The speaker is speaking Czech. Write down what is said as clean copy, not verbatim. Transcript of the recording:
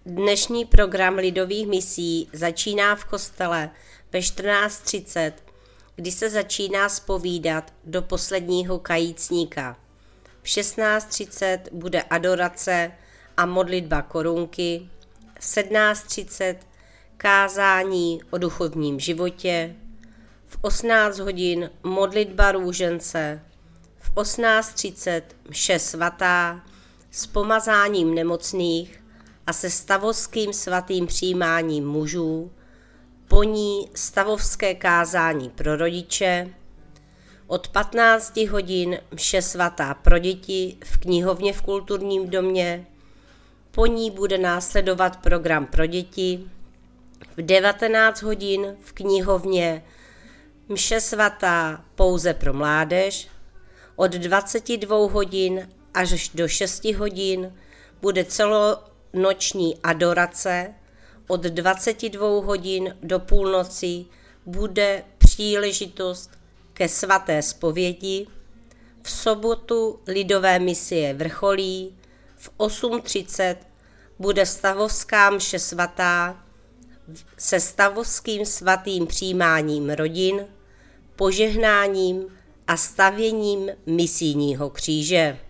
Dnešní program lidových misí začíná v kostele ve 14:30, kdy se začíná zpovídat do posledního kajícníka. V 16:30 bude adorace a modlitba korunky, v 17:30 kázání o duchovním životě, v 18 hodin modlitba růžence, v 18:30 mše svatá s pomazáním nemocných a se stavovským svatým přijímáním mužů, po ní stavovské kázání pro rodiče, od 15 hodin mše svatá pro děti v knihovně v kulturním domě, po ní bude následovat program pro děti, v 19 hodin v knihovně mše svatá pouze pro mládež, od 22 hodin až do 6 hodin bude celonoční adorace, od 22 hodin do půlnoci bude příležitost ke svaté zpovědi, v sobotu lidové misie vrcholí, v 8:30 bude stavovská mše svatá se stavovským svatým přijímáním rodin, požehnáním a stavěním misijního kříže.